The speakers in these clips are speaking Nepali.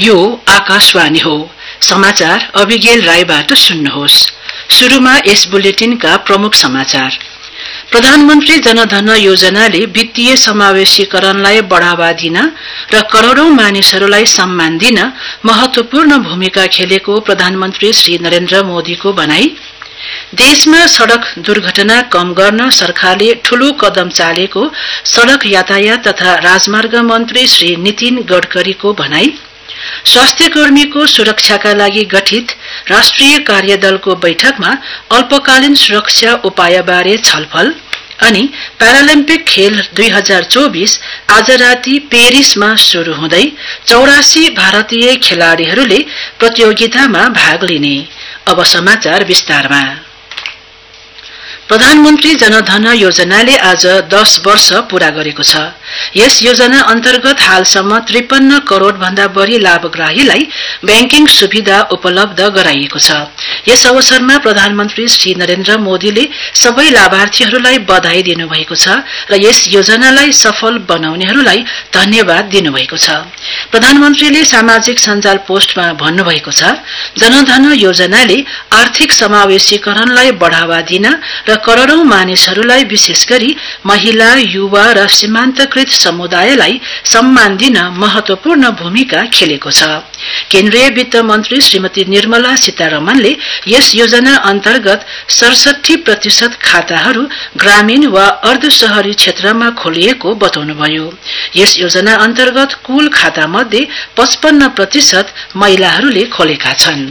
यो आकाशवाणी हो। समाचार अभिगेल राईबाट सुन्नुहोस्। सुरुमा यस बुलेटिनका प्रमुख समाचार। प्रधानमन्त्री जनधन योजनाले वित्तीय समावेशीकरणलाई बढ़ावा दिन र करोड़ौं मानिसहरूलाई सम्मान दिन महत्वपूर्ण भूमिका खेलेको प्रधानमन्त्री श्री नरेन्द्र मोदीको भनाई। देशमा सड़क दुर्घटना कम गर्न सरकारले ठूलो कदम चालेको सड़क यातायात तथा राजमार्ग मन्त्री श्री नितिन गडकरीको भनाई। स्वास्थ्यकर्मीको सुरक्षाका लागि गठित राष्ट्रिय कार्यदलको बैठकमा अल्पकालीन सुरक्षा उपायबारे छलफल। अनि प्यारालिम्पिक खेल 2024 आज राति पेरिसमा शुरू हुँदै 84 भारतीय खेलाड़ीहरूले प्रतियोगितामा भाग लिने। अब समाचार विस्तारमा। प्रधानमन्त्री जनधन योजनाले आज 10 वर्ष पूरा गरेको छ। यस योजना अन्तर्गत हालसम्म 53 करोड़ भन्दा बढ़ी लाभग्राहीलाई बैंकिङ सुविधा उपलब्ध गराइएको छ। यस अवसरमा प्रधानमन्त्री श्री नरेन्द्र मोदीले सबै लाभार्थीहरूलाई बधाई दिनुभएको छ र यस योजनालाई सफल बनाउनेहरूलाई धन्यवाद दिनुभएको छ। प्रधानमन्त्रीले सामाजिक सञ्जाल पोस्टमा भन्नुभएको छ, जनधन योजनाले आर्थिक समावेशीकरणलाई बढ़ावा दिन र करोड़ौं मानिसहरूलाई विशेष गरी महिला, युवा र सीमान्तकृत समुदायलाई सम्मान दिन महत्वपूर्ण भूमिका खेलेको छ। केन्द्रीय वित्त मन्त्री श्रीमती निर्मला सीतारमणले यस योजना अन्तर्गत 67% खाताहरू ग्रामीण वा अर्धशहरी क्षेत्रमा खोलिएको बताउनुभयो। यस योजना अन्तर्गत कुल खाता मध्ये 55% महिलाहरूले खोलेका छन्।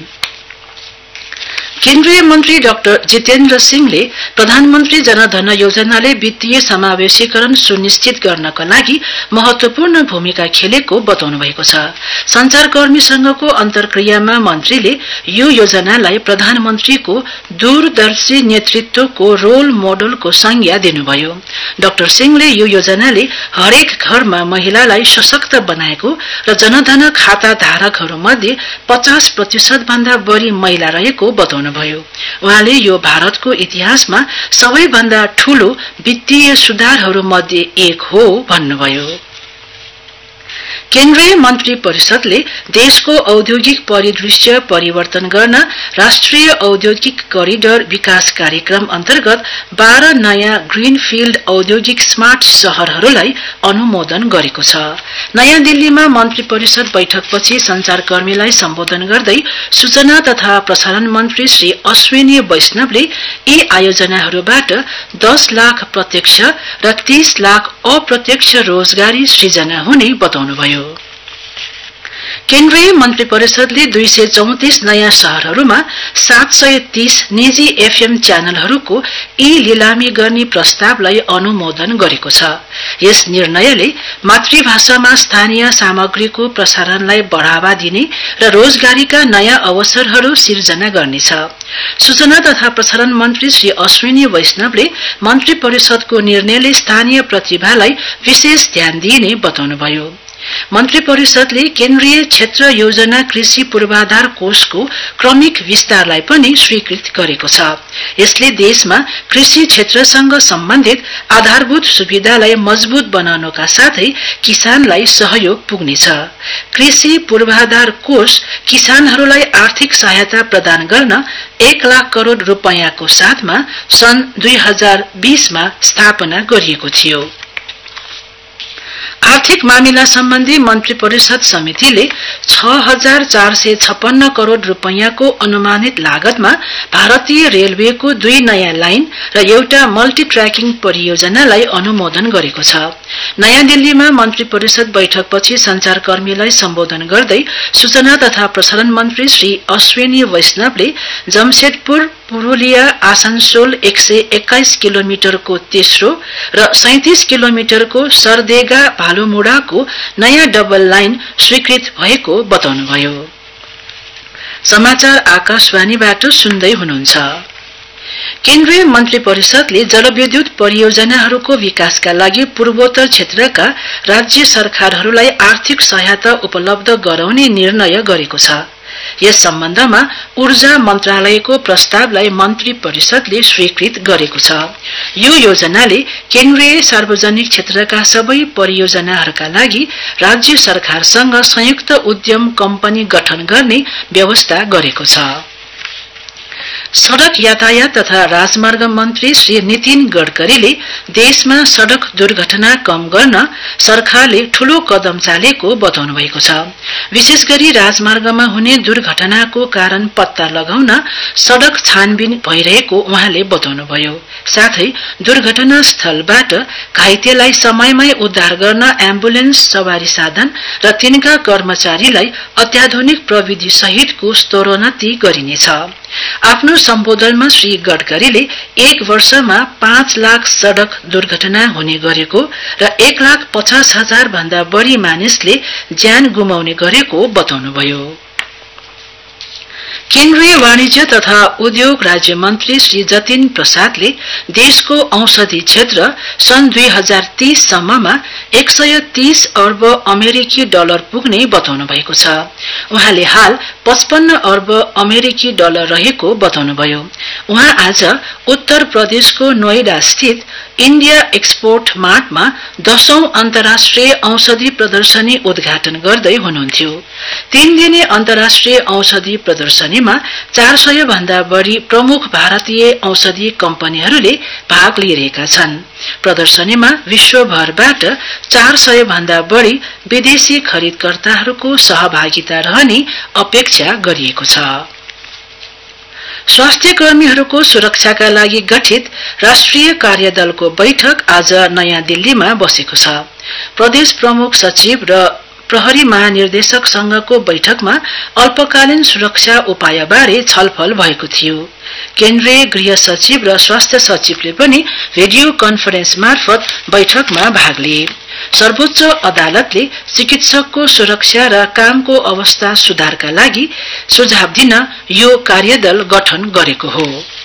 केन्द्रीय मन्त्री डाक्टर जितेन्द्र सिंहले प्रधानमन्त्री जनधन योजनाले वित्तीय समावेशीकरण सुनिश्चित गर्नका लागि महत्वपूर्ण भूमिका खेलेको बताउनु भएको छ। संचारकर्मीसँगको अन्तर्क्रियामा मन्त्रीले यो योजनालाई प्रधानमन्त्रीको दूरदर्शी नेतृत्वको रोल मोडलको संज्ञा दिनुभयो। डाक्टर सिंहले यो योजनाले हरेक घरमा महिलालाई सशक्त बनाएको र जनधन खाता धारकहरूमध्ये 50% भन्दा बढ़ी महिला रहेको बताउनु भयो। उहाँले यो भारतको इतिहासमा सबैभन्दा ठूलो वित्तीय सुधारहरू मध्ये एक हो भन्नुभयो। केन्द्रीय मन्त्री परिषदले देशको औद्योगिक परिदृश्य परिवर्तन गर्न राष्ट्रिय औद्योगिक करिडर विकास कार्यक्रम अन्तर्गत 12 नयाँ ग्रीनफील्ड औद्योगिक स्मार्ट शहरहरूलाई अनुमोदन गरेको छ। नयाँ दिल्लीमा मन्त्री परिषद बैठकपछि संचारकर्मीलाई सम्बोधन गर्दै सूचना तथा प्रसारण मन्त्री श्री अश्विनी वैष्णवले यी आयोजनाहरूबाट 10 लाख प्रत्यक्ष र 30 लाख अप्रत्यक्ष रोजगारी सृजना हुने बताउनुभयो। केन्द्रीय मन्त्री परिषदले 234 नयाँ शहरहरूमा 730 निजी एफएम च्यानलहरूको लिलामी गर्ने प्रस्तावलाई अनुमोदन गरेको छ। यस निर्णयले मातृभाषामा स्थानीय सामग्रीको प्रसारणलाई बढ़ावा दिने र रोजगारीका नयाँ अवसरहरू सिर्जना गर्नेछ। सूचना तथा प्रसारण मन्त्री श्री अश्विनी वैष्णवले मन्त्री परिषदको निर्णयले स्थानीय प्रतिभालाई विशेष ध्यान दिइने बताउनुभयो। मन्त्री परिषदले केन्द्रीय क्षेत्र योजना कृषि पूर्वाधार कोषको क्रमिक विस्तारलाई पनि स्वीकृत गरेको छ। यसले देशमा कृषि क्षेत्रसँग सम्बन्धित आधारभूत सुविधालाई मजबूत बनाउनका साथै किसानलाई सहयोग पुग्नेछ। कृषि पूर्वाधार कोष किसानहरूलाई आर्थिक सहायता प्रदान गर्न 1 लाख करोड़ रुपैयाँको साथमा सन् 2020 मा स्थापना गरिएको थियो। आर्थिक मामिला सम्बन्धी मन्त्री परिषद समितिले 6456 करोड़ रुपैयाँको अनुमानित लागतमा भारतीय रेलवेको 2 नयाँ लाइन र एउटा मल्टी ट्र्याकिङ परियोजनालाई अनुमोदन गरेको छ। नयाँ दिल्लीमा मन्त्री परिषद बैठकपछि संचारकर्मीलाई सम्बोधन गर्दै सूचना तथा प्रसारण मन्त्री श्री अश्विनी वैष्णवले जमशेदपुर पुरुलिया आसनसोल 121 किलोमिटरको तेस्रो र 37 किलोमिटरको सरदेगा भालुमुडाको नयाँ डबल लाइन स्वीकृत भएको बताउनुभयो। समाचार आकाशवाणीबाट सुन्दै हुनुहुन्छ। केन्द्रीय मन्त्री परिषदले जलविद्युत परियोजनाहरूको विकासका लागि पूर्वोत्तर क्षेत्रका राज्य सरकारहरूलाई आर्थिक सहायता उपलब्ध गराउने निर्णय गरेको छ। यस सम्बन्धमा ऊर्जा मन्त्रालयको प्रस्तावलाई मन्त्री परिषदले स्वीकृत गरेको छ। यो योजनाले केन्द्रीय सार्वजनिक क्षेत्रका सबै परियोजनाहरूका लागि राज्य सरकारसँग संयुक्त उद्यम कम्पनी गठन गर्ने व्यवस्था गरेको छ। सड़क यातायात तथा राजमार्ग मन्त्री श्री नितिन गडकरीले देशमा सड़क दुर्घटना कम गर्न सरकारले ठूलो कदम चालेको बताउनु भएको छ। विशेष गरी राजमार्गमा हुने दुर्घटनाको कारण पत्ता लगाउन सड़क छानबिन भइरहेको उहाँले बताउनुभयो। साथै दुर्घटना स्थलबाट घाइतेलाई समयमै उद्धार गर्न एम्बुलेन्स सवारी साधन र तिनका कर्मचारीलाई अत्याधुनिक प्रविधि सहितको स्तरोन्नति गरिनेछ। आफ्नो सम्बोधनमा श्री गडकरीले 1 वर्षमा 5 लाख सड़क दुर्घटना हुने गरेको र 1,50,000 भन्दा बढी मानिसले ज्यान गुमाउने गरेको बताउनुभयो। केन्द्रीय वाणिज्य तथा उद्योग राज्य मन्त्री श्री जतिन प्रसादले देशको औषधि क्षेत्र सन् 2030 सम्ममा 130 अर्ब अमेरिकी डलर पुग्ने बताउनु भएको छ। उहाँले हाल 55 अर्ब अमेरिकी डलर रहेको बताउनुभयो। उहाँ आज उत्तर प्रदेशको नोएडा स्थित इण्डिया एक्सपोर्ट मार्टमा 10औं अन्तर्राष्ट्रिय औषधि प्रदर्शनी उद्घाटन गर्दै हुनुहुन्थ्यो। 3 दिने अन्तर्राष्ट्रिय औषधि प्रदर्शनीमा 400 भन्दा बढी प्रमुख भारतीय औषधि कम्पनीहरूले भाग लिइरहेका छन्। प्रदर्शनीमा विश्वभरबाट 400 भन्दा बढी विदेशी खरिदकर्ताहरूको सहभागिता रहने अपेक्षा गरिएको छ। स्वास्थ्य कर्मीहरूको सुरक्षाका लागि गठित राष्ट्रिय कार्यदलको बैठक आज नयाँ दिल्लीमा बसेको छ। प्रदेश प्रमुख सचिव र प्रहरी महानिर्देशकसँगको बैठकमा अल्पकालीन सुरक्षा उपायबारे छलफल भएको थियो। केन्द्रीय गृह सचिव र स्वास्थ्य सचिवले पनि भिडियो कन्फरेन्स मार्फत बैठकमा भाग लिए। सर्वोच्च अदालतले चिकित्सकको सुरक्षा र कामको अवस्था सुधारका लागि सुझाव दिन यो कार्यदल गठन गरेको हो।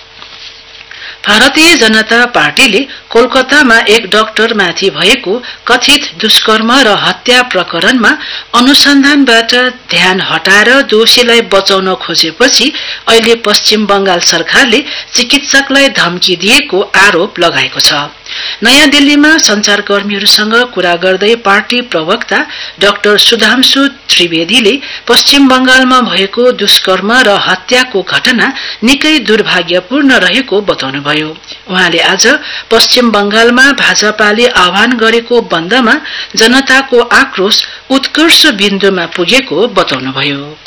भारतीय जनता पार्टीले कोलकातामा एक डाक्टरमाथि भएको कथित दुष्कर्म र हत्या प्रकरणमा अनुसन्धानबाट ध्यान हटाएर दोषीलाई बचाउन खोजेपछि अहिले पश्चिम बंगाल सरकारले चिकित्सकलाई धम्की दिएको आरोप लगाएको छ। नयाँ दिल्लीमा संचारकर्मीहरूसँग कुरा गर्दै पार्टी प्रवक्ता डाक्टर सुधांशु त्रिवेदीले पश्चिम बंगालमा भएको दुष्कर्म र हत्याको घटना निकै दुर्भाग्यपूर्ण रहेको बताउनुभयो। उहाँले आज पश्चिम बंगालमा भाजपाले आह्वान गरेको बन्दमा जनताको आक्रोश उत्कर्ष बिन्दुमा पुगेको बताउनुभयो।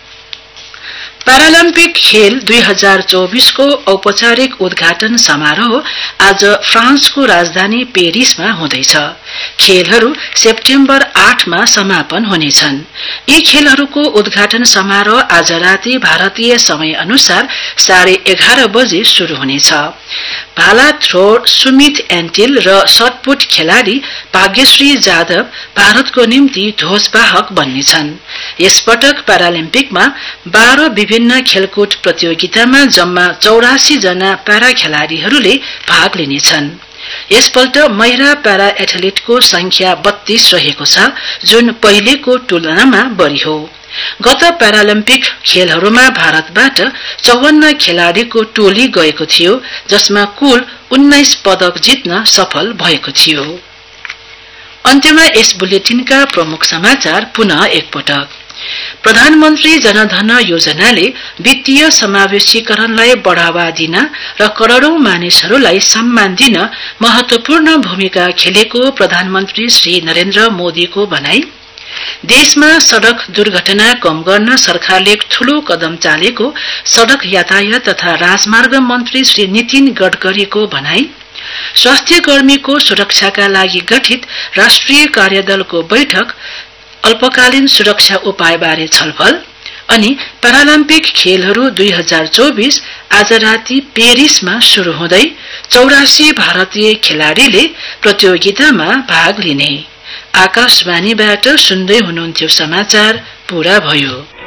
प्यारालम्पिक खेल 2024 को औपचारिक उद्घाटन समारोह आज फ्रान्सको राजधानी पेरिसमा हुँदैछ। खेलहरू सेप्टेम्बर 8 मा समापन हुनेछन्। यी खेलहरूको उद्घाटन समारोह आज राति भारतीय समय अनुसार 11:30 बजे शुरू हुनेछ। भाला थ्रोर सुमित एन्टिल र शटपुट खेलाड़ी भाग्यश्री जाधव भारतको निम्ति ध्वजवाहक बन्नेछन्। यसपटक प्यारालिम्पिकमा 12 विभिन्न खेलकुद प्रतियोगितामा जम्मा 84 जना प्यारा खेलाड़ीहरूले भाग लिनेछन्। यसपल्ट महिला प्यारा एथलिटको संख्या 32 रहेको छ, जुन पहिलेको तुलनामा बढी हो। गत प्यारालिम्पिक खेलहरूमा भारतबाट 54 खेलाड़ीको टोली गएको थियो, जसमा कुल 19 पदक जित्न सफल भएको थियो। अन्त्यमा यस बुलेटिनका प्रमुख समाचार पुनः एकपटक। प्रधानमन्त्री जनधन योजनाले वित्तीय समावेशीकरणलाई बढ़ावा दिन र करोड़ौं मानिसहरूलाई सम्मान दिन महत्वपूर्ण भूमिका खेलेको प्रधानमन्त्री श्री नरेन्द्र मोदीको भनाई। देशमा सड़क दुर्घटना कम गर्न सरकारले एक ठूलो कदम चालेको सड़क यातायात तथा राजमार्ग मन्त्री श्री नितिन गडकरीको भनाई। स्वास्थ्य कर्मीको सुरक्षाका लागि गठित राष्ट्रिय कार्यदलको बैठक अल्पकालीन सुरक्षा उपायबारे छलफल। अनि प्यारालम्पिक खेलहरू 2024 आज राति पेरिसमा शुरू हुँदै 84 भारतीय खेलाड़ीले प्रतियोगितामा भाग लिने। आकाशवाणीबाट सुन्दै हुनुहुन्थ्यो समाचार पूरा भयो।